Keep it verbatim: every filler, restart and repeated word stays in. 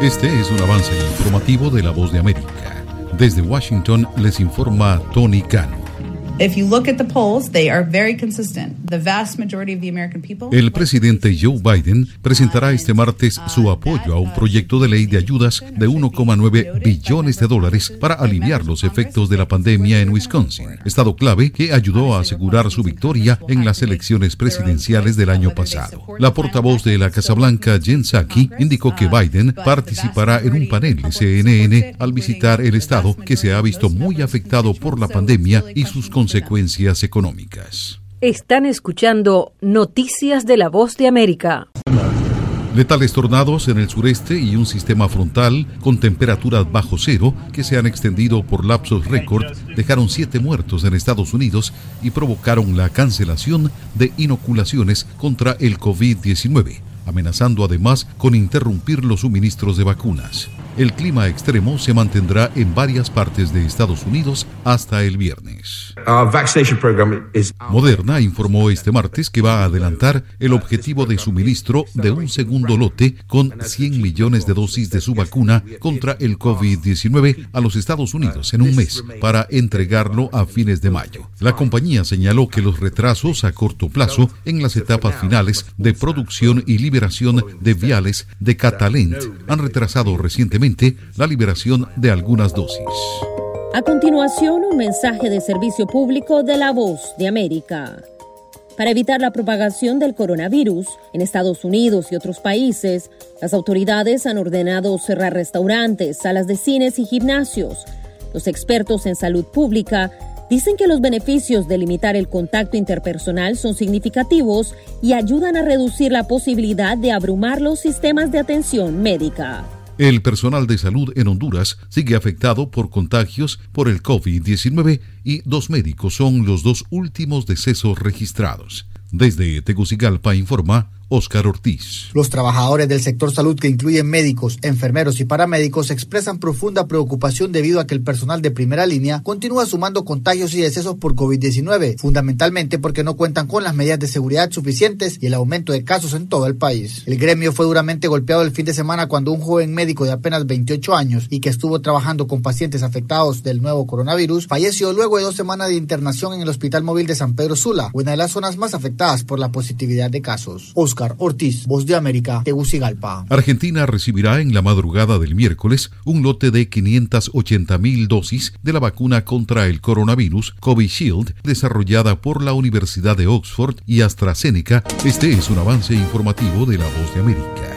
Este es un avance informativo de La Voz de América. Desde Washington les informa Tony Cano. If you look at the polls, they are very consistent. The vast majority of the American people. El presidente Joe Biden presentará este martes su apoyo a un proyecto de ley de ayudas de uno coma nueve billones de dólares para aliviar los efectos de la pandemia en Wisconsin, estado clave que ayudó a asegurar su victoria en las elecciones presidenciales del año pasado. La portavoz de la Casa Blanca, Jen Psaki, indicó que Biden participará en un panel de C N N al visitar el estado que se ha visto muy afectado por la pandemia y sus consecuencias consecuencias económicas. Están escuchando Noticias de La Voz de América. Letales tornados en el sureste y un sistema frontal con temperaturas bajo cero que se han extendido por lapsos récord dejaron siete muertos en Estados Unidos y provocaron la cancelación de inoculaciones contra el COVID diecinueve, amenazando además con interrumpir los suministros de vacunas. El clima extremo se mantendrá en varias partes de Estados Unidos hasta el viernes. Moderna informó este martes que va a adelantar el objetivo de suministro de un segundo lote con cien millones de dosis de su vacuna contra el COVID diecinueve a los Estados Unidos en un mes para entregarlo a fines de mayo. La compañía señaló que los retrasos a corto plazo en las etapas finales de producción y liberación de viales de Catalent han retrasado recientemente la liberación de algunas dosis. A continuación, un mensaje de servicio público de La Voz de América. Para evitar la propagación del coronavirus en Estados Unidos y otros países, las autoridades han ordenado cerrar restaurantes, salas de cines y gimnasios. Los expertos en salud pública dicen que los beneficios de limitar el contacto interpersonal son significativos y ayudan a reducir la posibilidad de abrumar los sistemas de atención médica. El personal de salud en Honduras sigue afectado por contagios por el COVID diecinueve y dos médicos son los dos últimos decesos registrados. Desde Tegucigalpa informa Oscar Ortiz. Los trabajadores del sector salud, que incluyen médicos, enfermeros y paramédicos, expresan profunda preocupación debido a que el personal de primera línea continúa sumando contagios y decesos por COVID diecinueve, fundamentalmente porque no cuentan con las medidas de seguridad suficientes y el aumento de casos en todo el país. El gremio fue duramente golpeado el fin de semana cuando un joven médico de apenas veintiocho años y que estuvo trabajando con pacientes afectados del nuevo coronavirus falleció luego de dos semanas de internación en el Hospital Móvil de San Pedro Sula, una de las zonas más afectadas por la positividad de casos. Oscar Ortiz, Voz de América, Tegucigalpa. Argentina recibirá en la madrugada del miércoles un lote de quinientas ochenta mil dosis de la vacuna contra el coronavirus Covishield, desarrollada por la Universidad de Oxford y AstraZeneca. Este es un avance informativo de La Voz de América.